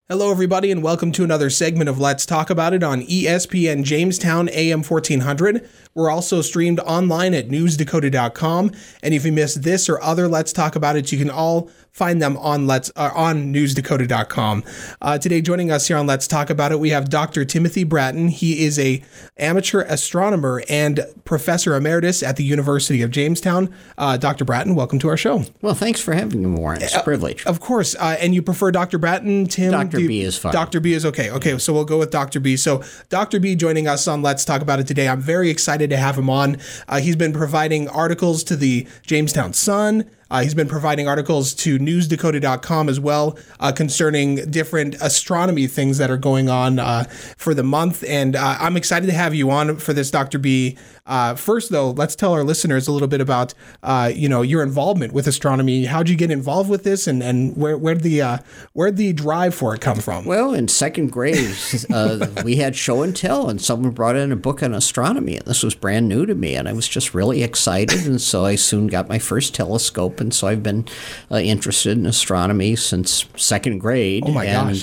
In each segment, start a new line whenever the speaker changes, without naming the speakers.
Hello, everybody, and welcome to another segment of Let's Talk About It on ESPN Jamestown AM 1400. We're also streamed online at newsdakota.com, and if you missed this or other Let's Talk About It, you can all find them on newsdakota.com. Today, joining us here on Let's Talk About It, we have Dr. Timothy Bratton. He is a amateur astronomer and professor emeritus at the University of Jamestown. Dr. Bratton, welcome to our show.
Well, thanks for having me, Warren. It's a privilege.
Of course. And you prefer Dr. Bratton, Tim?
Dr. B is fine.
Dr. B is okay. Okay, so we'll go with Dr. B. So Dr. B joining us on Let's Talk About It today. I'm very excited to have him on. He's been providing articles to the Jamestown Sun. He's been providing articles to newsdakota.com as well concerning different astronomy things that are going on for the month. And I'm excited to have you on for this, Dr. B. First, though, let's tell our listeners a little bit about, your involvement with astronomy. How'd you get involved with this, and where'd the drive for it come from?
Well, in second grade, we had show and tell, and someone brought in a book on astronomy, and this was brand new to me, and I was just really excited, and so I soon got my first telescope, and so I've been interested in astronomy since second grade.
Oh my gosh!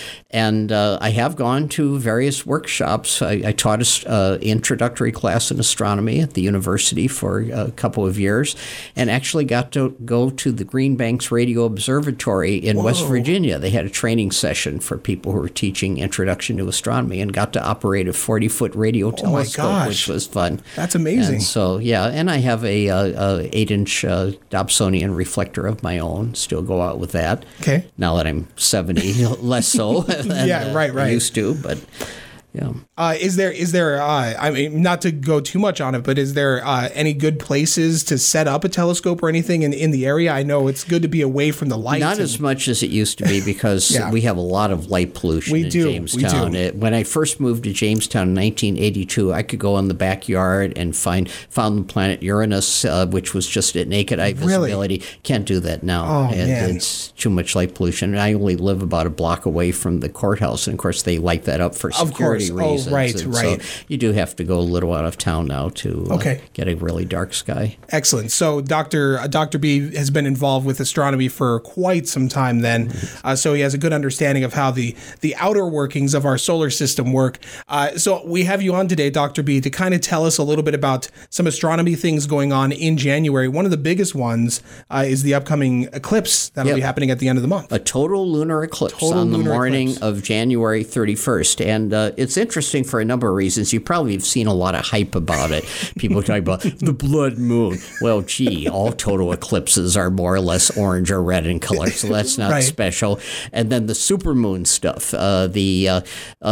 And I have gone to various workshops. I taught an introductory class in astronomy at the university for a couple of years, and actually got to go to the Green Banks Radio Observatory in West Virginia. They had a training session for people who were teaching Introduction to Astronomy, and got to operate a 40-foot radio telescope, which was fun.
That's amazing.
And so, yeah, and I have a 8-inch Dobsonian reflector of my own. Still go out with that.
Okay.
Now that I'm 70, less so.
Yeah, right.
I used to, but yeah.
Is there? I mean, not to go too much on it, but is there any good places to set up a telescope or anything in the area? I know it's good to be away from the light.
Not as much as it used to be because we have a lot of light pollution in Jamestown. When I first moved to Jamestown in 1982, I could go in the backyard and found the planet Uranus, which was just at naked eye visibility.
Really?
Can't do that now.
Man.
It's too much light pollution. And I only live about a block away from the courthouse, and of course they light that up for security reasons.
Oh, right.
So you do have to go a little out of town now to get a really dark sky.
Excellent. So Dr. B has been involved with astronomy for quite some time then, so he has a good understanding of how the outer workings of our solar system work. So we have you on today, Dr. B, to kind of tell us a little bit about some astronomy things going on in January. One of the biggest ones is the upcoming eclipse that'll be happening at the end of the month.
A total lunar eclipse on the morning of January 31st. And it's interesting for a number of reasons. You probably have seen a lot of hype about it. People talking about the blood moon. Well, gee, all total eclipses are more or less orange or red in color, so that's not special. And then the supermoon stuff. The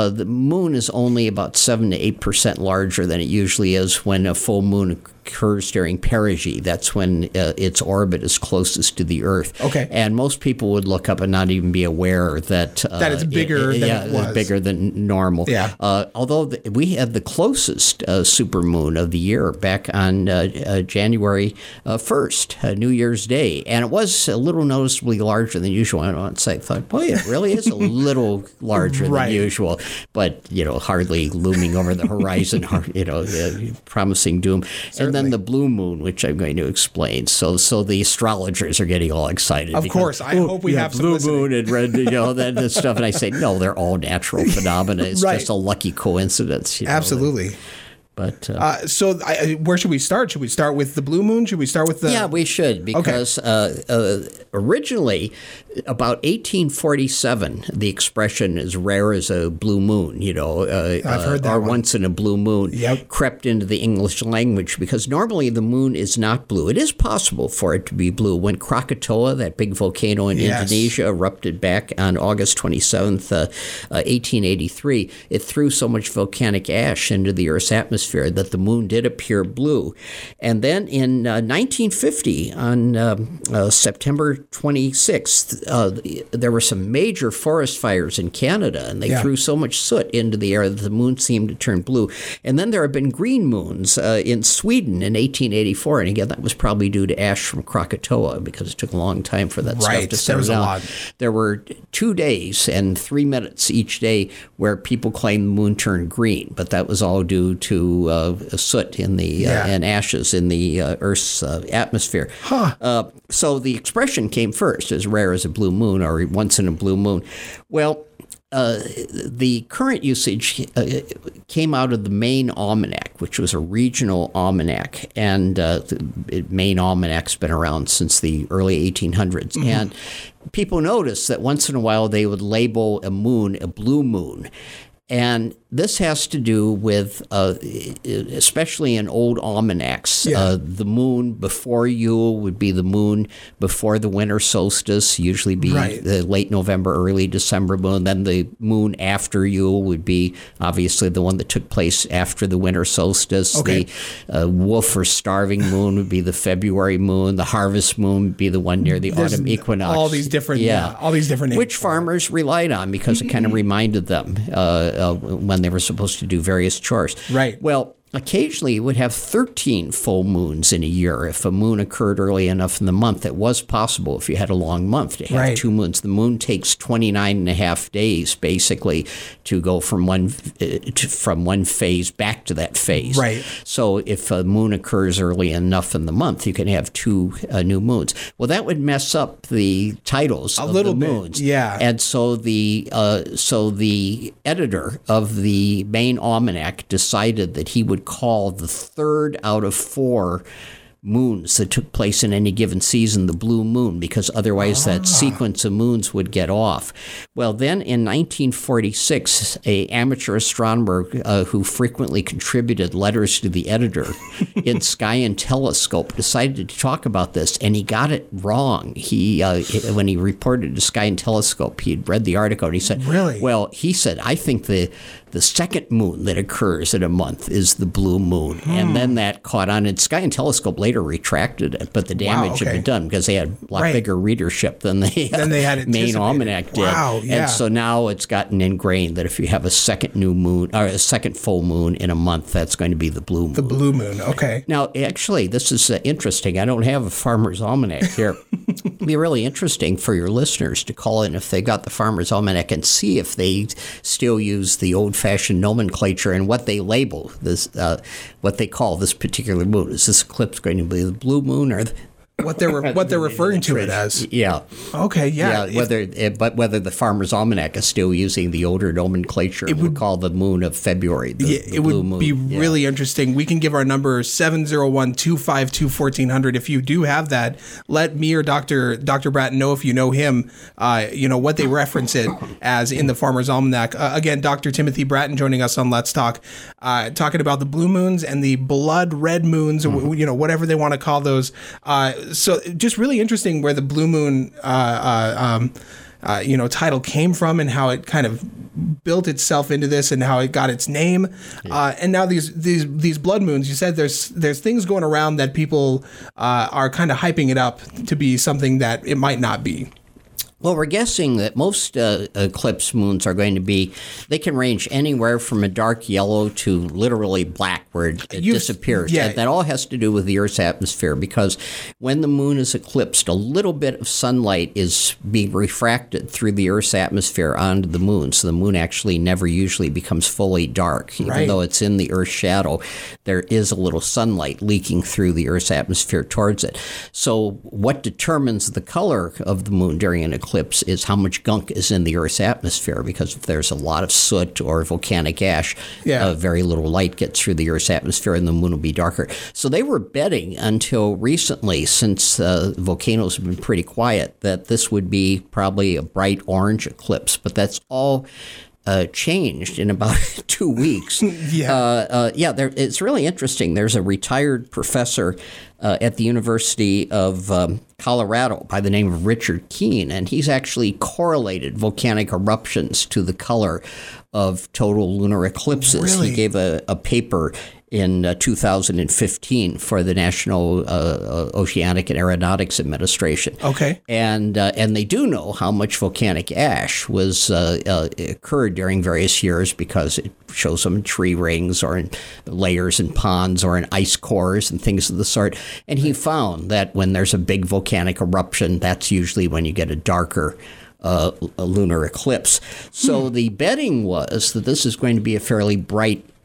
moon is only about 7 to 8% larger than it usually is when a full moon occurs during perigee. That's when its orbit is closest to the Earth.
Okay.
And most people would look up and not even be aware that
it's bigger than it was.
Bigger than normal.
Yeah.
Although we had the closest supermoon of the year back on January 1st, New Year's Day, and it was a little noticeably larger than usual. And I thought, boy, it really is a little larger than usual, but hardly looming over the horizon, promising doom.
Certainly.
And then the blue moon, which I'm going to explain. So the astrologers are getting all excited.
Of course, I hope we have some
blue
listening.
moon and red, that stuff. And I say, no, they're all natural phenomena. It's just a lucky coincidence.
Absolutely.
But
where should we start? Should we start with the blue moon? Should we start with the?
Yeah, we should, because originally, about 1847, the expression "as rare as a blue moon,"
I've heard that
or
one.
once in a blue moon, crept into the English language, because normally the moon is not blue. It is possible for it to be blue. When Krakatoa, that big volcano in Indonesia, erupted back on August 27th, 1883, it threw so much volcanic ash into the Earth's atmosphere that the moon did appear blue. And then in 1950, on September 26th, there were some major forest fires in Canada, and they threw so much soot into the air that the moon seemed to turn blue. And then there have been green moons in Sweden in 1884, and again, that was probably due to ash from Krakatoa, because it took a long time for that stuff to settle down. There were 2 days and 3 minutes each day where people claimed the moon turned green, but that was all due to soot in the and ashes in the Earth's atmosphere. So the expression came first, as rare as a blue moon, or once in a blue moon. Well, the current usage came out of the Maine Almanac, which was a regional almanac, and the Maine Almanac's been around since the early 1800s. Mm-hmm. And people noticed that once in a while they would label a moon a blue moon. And this has to do with, especially in old almanacs, the moon before Yule would be the moon before the winter solstice, usually be the late November, early December moon. Then the moon after Yule would be obviously the one that took place after the winter solstice. Okay. The wolf or starving moon would be the February moon. The harvest moon would be the one near the autumn equinox.
All these different, all these different names.
Which farmers relied on because it kind of reminded them when they were supposed to do various chores.
Right.
Well, occasionally you would have 13 full moons in a year. If a moon occurred early enough in the month, it was possible if you had a long month to have two moons. The moon takes 29 and a half days, basically, to go from one phase back to that phase.
Right.
So if a moon occurs early enough in the month, you can have two new moons. Well, that would mess up the titles of the moons.
Yeah.
And so the editor of the Maine Almanac decided that he would call the third out of four moons that took place in any given season the blue moon, because otherwise that sequence of moons would get off. Well, then in 1946, an amateur astronomer who frequently contributed letters to the editor in Sky and Telescope decided to talk about this, and he got it wrong. He when he reported to Sky and Telescope, he had read the article, and he said,
"Really?"
Well, he said, "I think the second moon that occurs in a month is the blue moon." And then that caught on, and Sky and Telescope later retracted it, but the damage had been done because they had a lot bigger readership than the Maine Almanac did.
Wow, yeah.
And so now it's gotten ingrained that if you have a second new moon or a second full moon in a month, that's going to be the blue moon.
The blue moon, okay.
Now, actually, this is interesting. I don't have a Farmer's Almanac here. It'd be really interesting for your listeners to call in if they got the Farmer's Almanac and see if they still use the old-fashioned nomenclature and what they label this, what they call this particular moon. Is this eclipse going to be the blue moon or
what they're referring to it as?
Yeah.
Okay. Yeah.
Whether the Farmer's Almanac is still using the older nomenclature, it would call the moon of February. The blue moon.
It would be really interesting. We can give our number 701-252-1400. If you do have that, let me or Dr. Bratton know if you know him. What they reference it as in the Farmer's Almanac. Again, Dr. Timothy Bratton joining us on Let's Talk, talking about the blue moons and the blood red moons. Whatever they want to call those. So just really interesting where the blue moon, title came from and how it kind of built itself into this and how it got its name. Yeah. And now these blood moons, you said there's things going around that people are kind of hyping it up to be something that it might not be.
Well, we're guessing that most eclipse moons are going to be, they can range anywhere from a dark yellow to literally black where it disappears.
Yeah.
And that all has to do with the Earth's atmosphere, because when the moon is eclipsed, a little bit of sunlight is being refracted through the Earth's atmosphere onto the moon. So the moon actually never usually becomes fully dark. Even though it's in the Earth's shadow, there is a little sunlight leaking through the Earth's atmosphere towards it. So what determines the color of the moon during an eclipse is how much gunk is in the Earth's atmosphere, because if there's a lot of soot or volcanic ash, very little light gets through the Earth's atmosphere and the moon will be darker. So they were betting until recently, since volcanoes have been pretty quiet, that this would be probably a bright orange eclipse, but that's all changed in about 2 weeks. It's really interesting. There's a retired professor at the University of Colorado by the name of Richard Keene, and he's actually correlated volcanic eruptions to the color of total lunar eclipses.
Really?
He gave a paper in 2015 for the National Oceanic and Aeronautics Administration.
Okay.
And they do know how much volcanic ash was occurred during various years, because it shows them in tree rings or in layers in ponds or in ice cores and things of the sort. And he found that when there's a big volcanic eruption, that's usually when you get a darker a lunar eclipse. So the betting was that this is going to be a fairly bright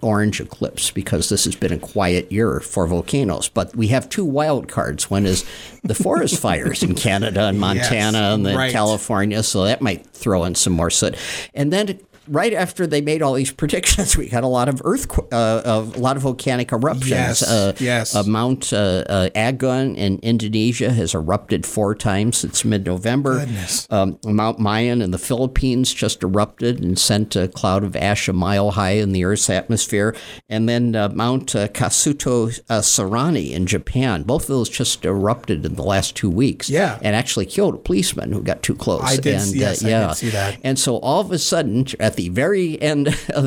orange eclipse because this has been a quiet year for volcanoes. But we have two wild cards. One is the forest fires in Canada and Montana and then California, so that might throw in some more soot. And then right after they made all these predictions, we got a lot of volcanic eruptions. Mount Agung in Indonesia has erupted 4 times since mid-November.
Goodness.
Mount Mayon in the Philippines just erupted and sent a cloud of ash a mile high in the Earth's atmosphere. And then Mount Kasuto Sarani in Japan. Both of those just erupted in the last 2 weeks.
Yeah.
And actually killed a policeman who got too close.
I did see that.
And so all of a sudden, at the very end of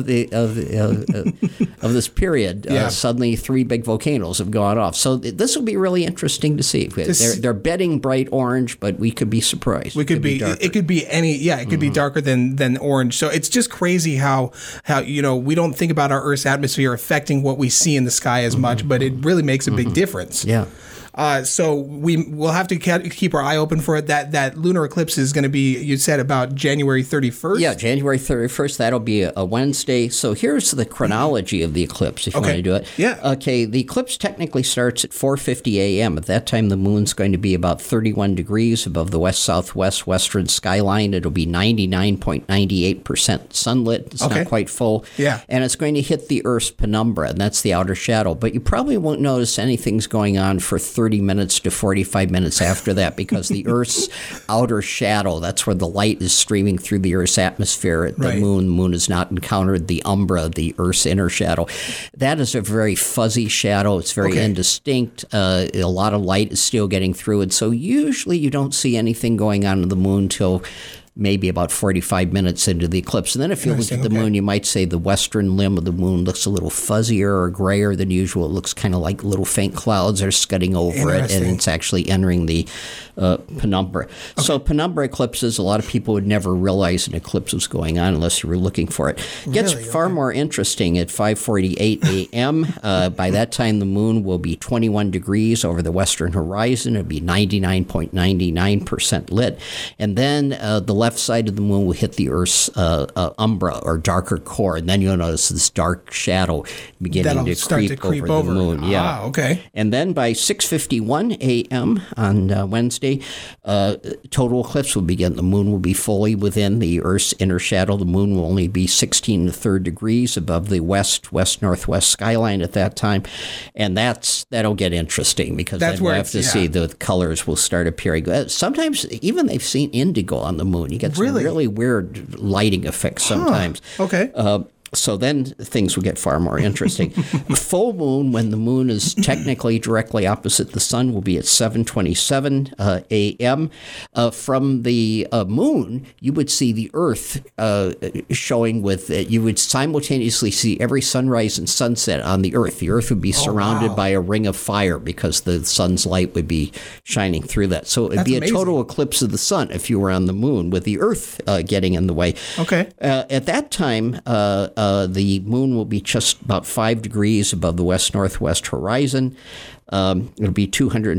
this period, suddenly 3 big volcanoes have gone off. So this will be really interesting to see. They're betting bright orange, but we could be surprised.
It could be any. Yeah, it could be darker than orange. So it's just crazy how we don't think about our Earth's atmosphere affecting what we see in the sky as much, but it really makes a big difference.
Yeah.
So we'll have to keep our eye open for it. That lunar eclipse is going to be, you said, about January 31st?
Yeah, January 31st. That'll be a Wednesday. So here's the chronology of the eclipse, if you want to do it.
Yeah.
Okay, the eclipse technically starts at 4:50 a.m. At that time, the moon's going to be about 31 degrees above the west-southwest western skyline. It'll be 99.98% sunlit. It's not quite full.
Yeah.
And it's going to hit the Earth's penumbra, and that's the outer shadow. But you probably won't notice anything's going on for 30 minutes to 45 minutes after that because the Earth's outer shadow, that's where the light is streaming through the Earth's atmosphere. The moon has not encountered the umbra, the Earth's inner shadow. That is a very fuzzy shadow. It's very indistinct. A lot of light is still getting through it. So usually you don't see anything going on in the moon till maybe about 45 minutes into the eclipse. And then if you look at the moon, you might say the western limb of the moon looks a little fuzzier or grayer than usual. It looks kind of like little faint clouds are scudding over it, and it's actually entering the penumbra. So penumbra eclipses, a lot of people would never realize an eclipse was going on unless you were looking for it. It gets far more interesting at 5:48 a.m. By that time, the moon will be 21 degrees over the western horizon. It'll be 99.99% lit. And then the left side of the moon will hit the Earth's umbra, or darker core, and then you'll notice this dark shadow beginning to creep over the moon.
Yeah. Okay.
And then by 6:51 a.m. on Wednesday, total eclipse will begin. The moon will be fully within the Earth's inner shadow. The moon will only be 16 1/3 degrees above the west-northwest skyline at that time, and that'll get interesting because then we'll have to see the colors will start appearing. Sometimes even they've seen indigo on the moon. You get some really weird lighting effects sometimes.
Okay.
So then things will get far more interesting. Full moon, when the moon is technically directly opposite the sun, will be at 7:27 a.m. From the moon, you would see the Earth showing with it. You would simultaneously see every sunrise and sunset on the Earth. The Earth would be surrounded by a ring of fire because the sun's light would be shining through that. So it would be a total eclipse of the sun if you were on the moon with the Earth getting in the way.
Okay.
At that time, the moon will be just about 5 degrees above the west-northwest horizon. It'll be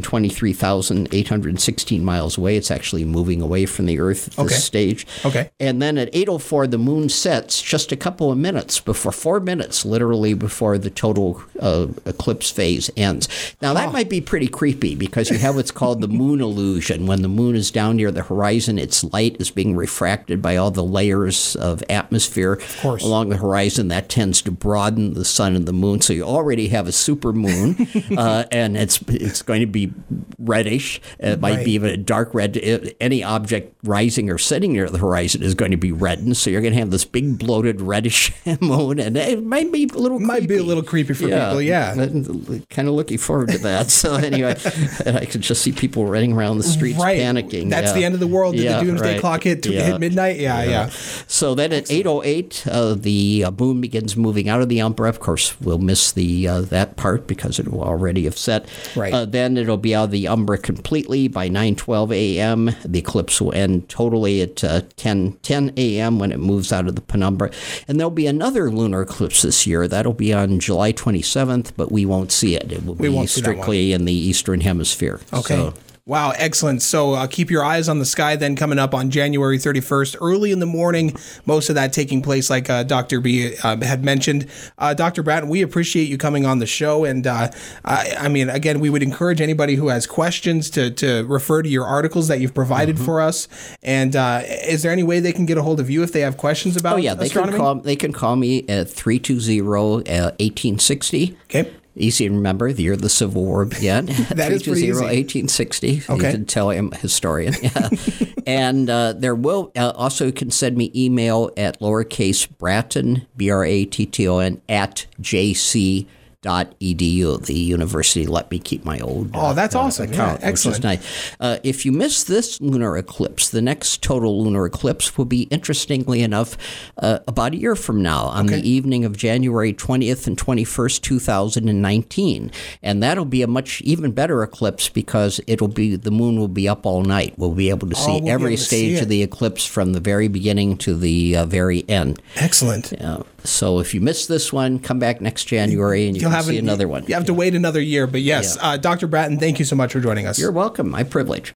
223,816 miles away. It's actually moving away from the Earth at this stage.
Okay.
And then at 8:04, the moon sets just a couple of minutes before, 4 minutes literally before the total eclipse phase ends. Now, that might be pretty creepy because you have what's called the moon illusion. When the moon is down near the horizon, its light is being refracted by all the layers of atmosphere along the horizon. That tends to broaden the sun and the moon. So you already have a super moon. And it's going to be reddish. It might be even a dark red. Any object rising or setting near the horizon is going to be reddened. So you're going to have this big bloated reddish moon, and it might be a little creepy.
Might be a little creepy for people. Yeah,
kind of looking forward to that. So anyway, and I could just see people running around the streets panicking.
That's the end of the world. Did the doomsday clock hit midnight? Yeah.
So then at 8:08, the moon begins moving out of the umbra. Of course, we'll miss that part because it will already have set. Then it'll be out of the umbra completely by 9:12 a.m. The eclipse will end totally at 10:10 a.m. when it moves out of the penumbra. And there'll be another lunar eclipse this year. That'll be on July 27th, but we won't see it. It will be strictly in the eastern hemisphere.
Okay. Wow, excellent. So keep your eyes on the sky then coming up on January 31st, early in the morning, most of that taking place like Dr. B had mentioned. Dr. Bratton, we appreciate you coming on the show. And I mean, again, we would encourage anybody who has questions to refer to your articles that you've provided for us. And is there any way they can get a hold of you if they have questions about astronomy?
They can call me at 320-1860.
Okay.
Easy to remember, the year of the Civil War began.
That is pretty easy.
1860.
Okay.
You can tell I'm a historian. Yeah. And there will also, you can send me email at lowercase Bratton, Bratton, at jc.edu. The university let me keep my old
that's awesome.
account,
excellent.
Which is nice. If you miss this lunar eclipse, the next total lunar eclipse will be, interestingly enough, about a year from now on the evening of January 20th and 21st, 2019. And that'll be a much even better eclipse because the moon will be up all night. We'll be able to see every stage of the eclipse from the very beginning to the very end.
Excellent.
So if you miss this one, come back next January and you'll see another one.
You have to wait another year. But yes, Dr. Bratton, thank you so much for joining us.
You're welcome. My privilege.